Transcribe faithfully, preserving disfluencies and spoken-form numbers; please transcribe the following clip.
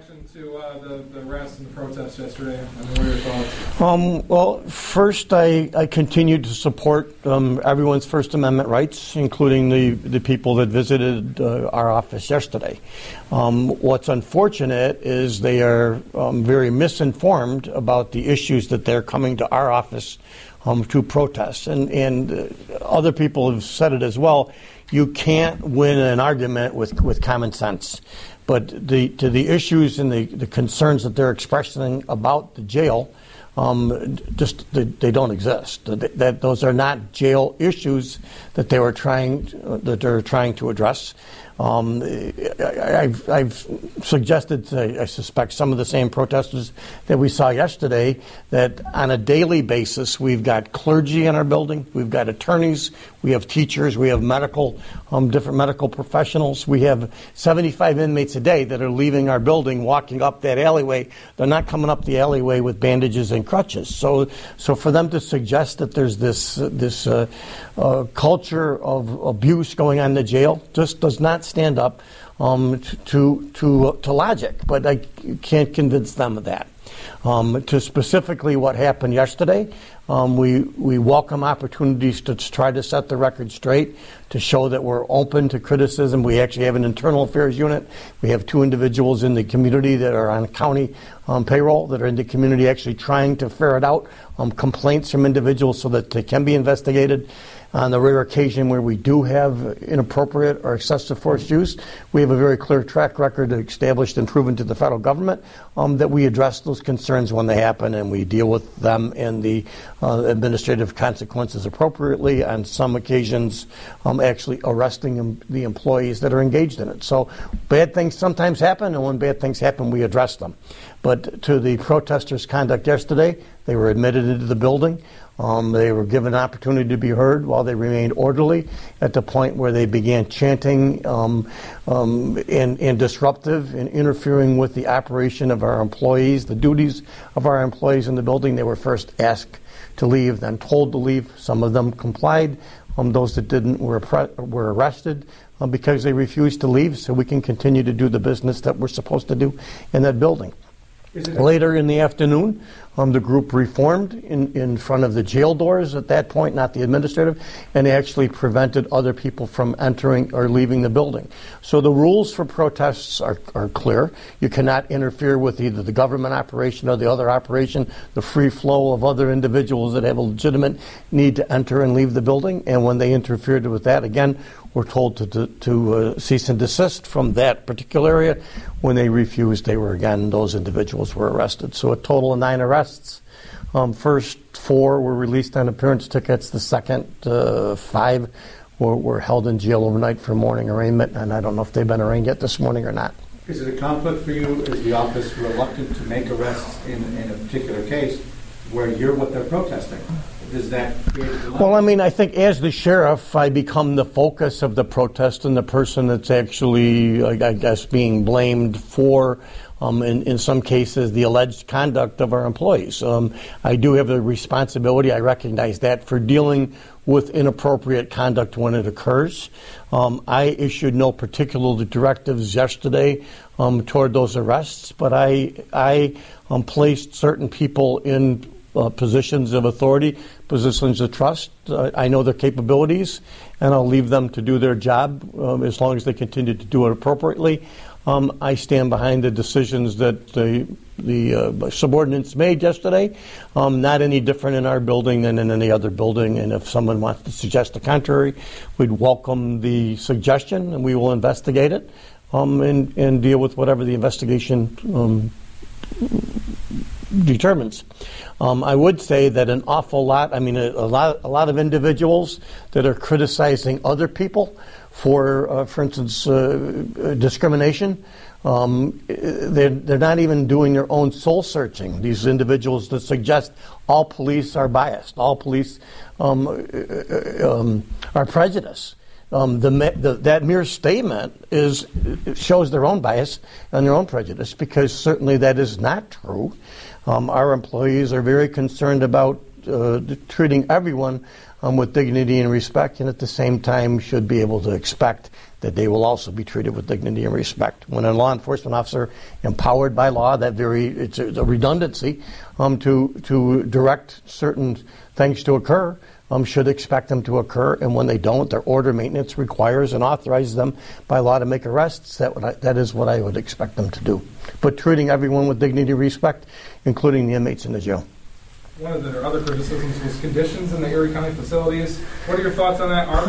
reaction to uh, the, the arrest and the protests yesterday? I mean, what are your thoughts? Um, well, first, I, I continue to support um, everyone's First Amendment rights, including the, the people that visited uh, our office yesterday. Um, what's unfortunate is they are um, very misinformed about the issues that they're coming to our office um, to protest. And, and uh, other people have said it as well. You can't win an argument with, with common sense. But the, to the issues and the, the concerns that they're expressing about the jail, um, just they, they don't exist. That, that those are not jail issues that they were trying uh, that they're trying to address. Um, I, I've, I've suggested, I, I suspect, some of the same protesters that we saw yesterday, that on a daily basis we've got clergy in our building, we've got attorneys, we have teachers, we have medical, um, different medical professionals. We have seventy-five inmates a day that are leaving our building, walking up that alleyway. They're not coming up the alleyway with bandages and crutches. So, so for them to suggest that there's this uh, this uh, uh, culture of abuse going on in the jail just does not stand up um, to to to logic. But I can't convince them of that. Um, to specifically what happened yesterday, um, we we welcome opportunities to try to set the record straight, to show that we're open to criticism. We actually have an internal affairs unit. We have two individuals in the community that are on county um, payroll that are in the community actually trying to ferret out um, complaints from individuals so that they can be investigated. On the rare occasion where we do have inappropriate or excessive force use, we have a very clear track record established and proven to the federal government um, that we address those concerns when they happen, and we deal with them and the uh, administrative consequences appropriately. On some occasions, um, actually arresting em- the employees that are engaged in it. So bad things sometimes happen, and when bad things happen, we address them. But to the protesters' conduct yesterday, they were admitted into the building. Um, they were given an opportunity to be heard while they remained orderly, at the point where they began chanting um, um, and, and disruptive and interfering with the operation of our employees, the duties of our employees in the building. They were first asked to leave, then told to leave. Some of them complied. Um, those that didn't were, pre- were arrested uh, because they refused to leave, so we can continue to do the business that we're supposed to do in that building. Later in the afternoon, um, the group reformed in, in front of the jail doors at that point, not the administrative, and actually prevented other people from entering or leaving the building. So the rules for protests are, are clear. You cannot interfere with either the government operation or the other operation, the free flow of other individuals that have a legitimate need to enter and leave the building. And when they interfered with that, again, we're told to, to, to uh, cease and desist from that particular area. When they refused, they were, again, those individuals were arrested. So a total of nine arrests. Um, first four were released on appearance tickets. The second uh, five were, were held in jail overnight for morning arraignment, and I don't know if they've been arraigned yet this morning or not. Is it a conflict for you? Is the office reluctant to make arrests in, in a particular case where you're what they're protesting? Does that create a dilemma? Well, I mean, I think as the sheriff, I become the focus of the protest and the person that's actually, I guess, being blamed for, um, in, in some cases, the alleged conduct of our employees. Um, I do have a responsibility, I recognize that, for dealing with inappropriate conduct when it occurs. Um, I issued no particular directives yesterday um, toward those arrests, but I, I um, placed certain people in Uh, positions of authority, positions of trust. Uh, I know their capabilities, and I'll leave them to do their job um, as long as they continue to do it appropriately. Um, I stand behind the decisions that the, the uh, subordinates made yesterday, um, not any different in our building than in any other building. And if someone wants to suggest the contrary, we'd welcome the suggestion, and we will investigate it um, and, and deal with whatever the investigation um, determines. Um, I would say that an awful lot, I mean, a, a lot, a lot of individuals that are criticizing other people for, uh, for instance, uh, discrimination. Um, they're, they're not even doing their own soul searching. These individuals that suggest all police are biased, all police um, um, are prejudiced. Um, the, the, that mere statement is shows their own bias and their own prejudice, because certainly that is not true. Um, our employees are very concerned about uh, treating everyone um, with dignity and respect, and at the same time should be able to expect that they will also be treated with dignity and respect. When a law enforcement officer empowered by law, that very it's a, a redundancy um, to to direct certain things to occur, um, should expect them to occur, and when they don't, their order maintenance requires and authorizes them by law to make arrests. That would I, that is what I would expect them to do. But treating everyone with dignity and respect, including the inmates in the jail. One of the other criticisms was conditions in the Erie County facilities. What are your thoughts on that? Are